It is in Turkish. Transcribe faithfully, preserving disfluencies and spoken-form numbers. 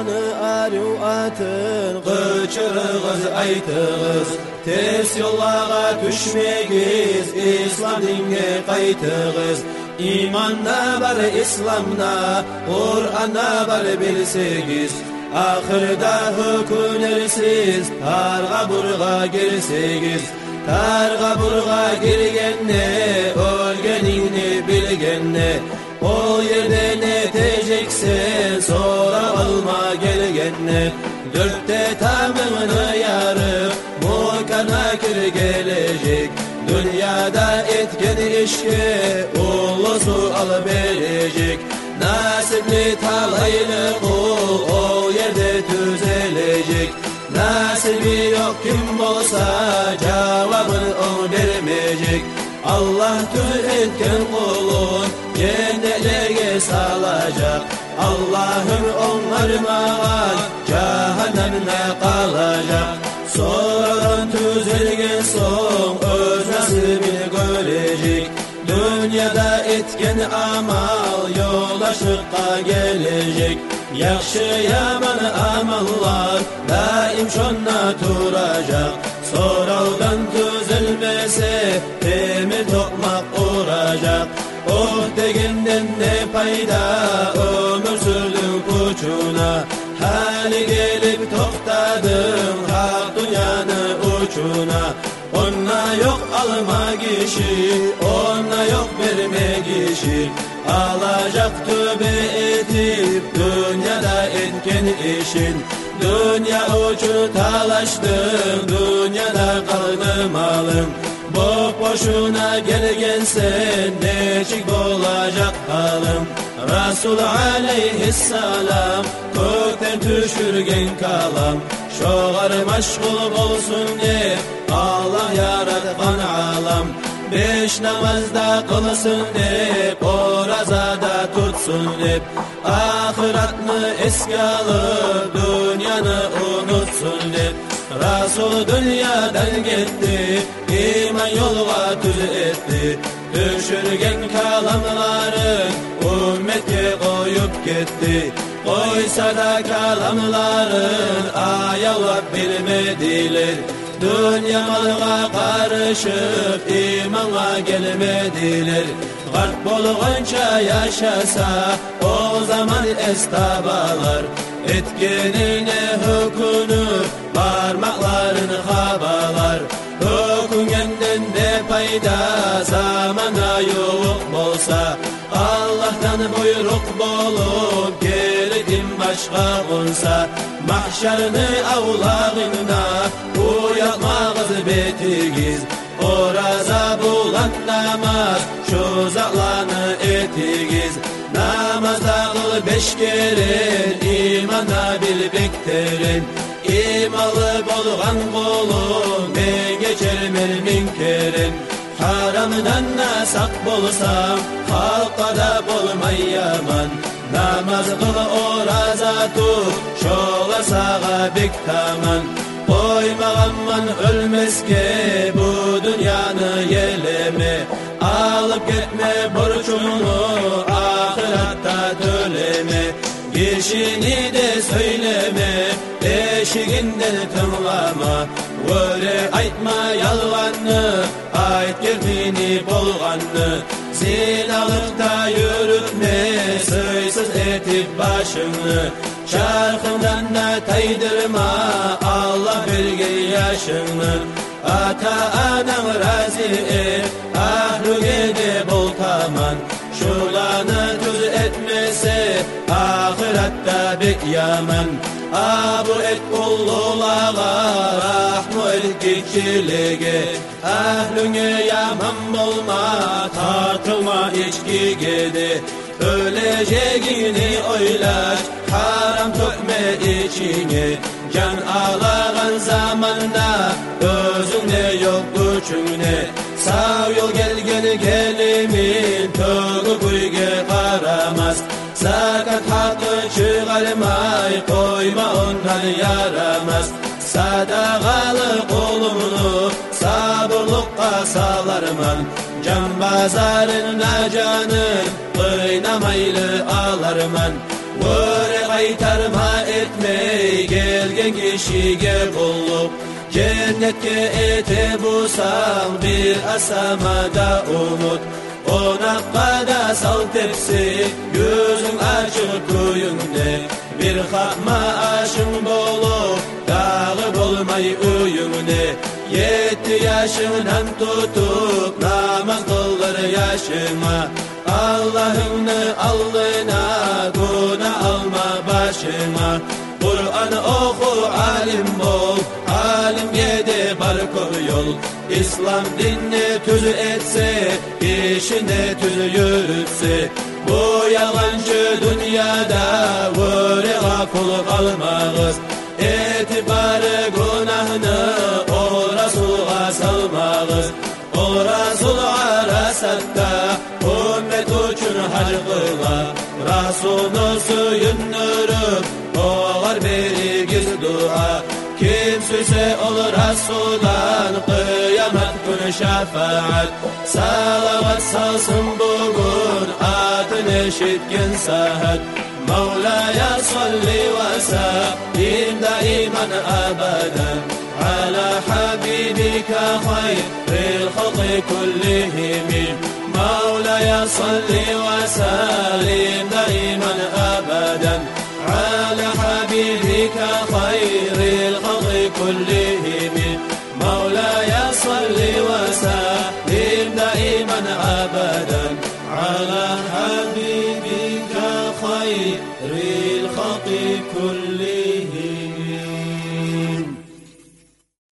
Kur'an'ı arı atın, kıçırığız aytığız. Ters yollağa düşmegiz, İslam dinge qaytığız. İmanda var İslamda, Kur'an'da var bilsegiz. Ahırda hükünersiz, targa burga girsegiz. Targa burga girgenne, ölgenini bilgenne. O yerde ne teceksen, sonra alma gelgenne. Dörtte tamamını yarıp, mukana kir gelecek. Dünyada etken işke, ulusu al verecek. Nasipli talaylı kul, o yerde düzelecek. Nasibi yok kim olsa, cevabını o vermeyecek. Allah tüz etken kulun, cennetlere salacak. Allah'ım onlarına, cehennemde kalacak. Sonradan tüzelgen son, öz nasibini görecek. Dünyada etken amal, yola şıkka gelecek. Yakşı yaman amallar, daim şonna duracak. Soraldan düzelmese, demir tokmak uğrayacak. Oh degenden ne payda, ömür sürdüm puçuna. Hali gelip toktadım, hak dünyanın uçuna. Onna yok alma kişi, onna yok verme kişi. Alacak tövbe edip, dünyada etken işin. Dünya uçu talaştım, dünyada kaldı malım. Bu boşuna gelgensen, neçik olacak halim. Resul aleyhisselam, kökten düşürgen kalam. Şoğar meşgul olsun diye, Allah yaratkan alam. Beş namazda kılsın dep, orazada tutsun dep. Ahiratını eski alıp, dünyanı unutsun dep. Resul dünyadan gitti, iman yolga tüz etti. Düşürgen kalamların, ümmetke koyup gitti. Koysa da kalamların, ayavlap bilmediler. Dünya malga karışıp, imana gelmediler. Garp bolğança yaşasa, o zaman estabalar. Etkenine hükünür, parmaklarını habalar. Hüküngenden ne payda, zamana yok olsa. Allah'tan buyruk bulup, geridim başka olsa. Mahşerini avlağında, uyatmağız betigiz. Oraza bulan namaz, şu zağlanı etigiz. Namazda kıl beş kere, imana bil bekterin. İmalı bolğan kulum, ben geçermel minkerin. Haramdan nasak bolsam, halka da bolmay yaman. Namaz kıl oraza tut, şola sağa bek taman. Koymağamman ölmezke, bu dünyanı yeleme. Alıp gitme borcunu, ahirette töleme. Kişini de söyleme, eşiğinden tınlama. Öyle aytma yalvanını, ayt girdiğini bolğanını. Zinalıkta yürütme, söysüz etip başını. Çarkından da taydırma, Allah bilgi yaşını. Ata anam razı et, ahlüge de bol taman. Şulanı tüz etmese, ahirette bek yaman. Abu et kullulağa, rahmu et kişiliğe. Ahlüne yaman bulma, tartılma içki gidi. Öleceğini oylaş, haram tökme içine. Can ağlayan zamanda, özünde yok gücüne. Sağ yol gel gel gelimin, tögü kuyge karamaz. Sakat hakkı çıkarmay, koyma ondan yaramaz. Sadakalı kolumunu, sabırlıkka salarman. Can bazarına canın, kıynamaylı alarman. Vore Kaytarma etmey gelgen kişiye kulluk. Cennetke ete bulsam bir asamada umut. Onakka da sal tepsi yüzün açık kuyunde. Bir hakma aşın bolu dağı bolmay uyumde. Yetti yaşından tutup namaz kıldır yaşıma. Allah'ını alnına günah alma başıma. Kur'an oku alim bol, alim yedi barkol yol. İslam dinini tüz etse, işine tüz yürütse. Bu yalancı dünyada vurga kul kalmağız. Etibarı günahını o Resul'a salmağız. O Resul arasında ümmet üçün hac kıla. Rasul'u suyundurup oğar berigiz dua. Kim söze ol Resul'dan kıyamet günü şefaat. Salavat salsın bugün adın eşitken saat. Mevla'ya salli ve sellim daiman abadan ala habibika hayril halqi kullihim. Mevla'ya salli ve sellim daiman abadan ala habibika hayril halqi kullihim. Mevla'ya salli ve sellim daiman abadan ala habibika خير الخلق كلهم.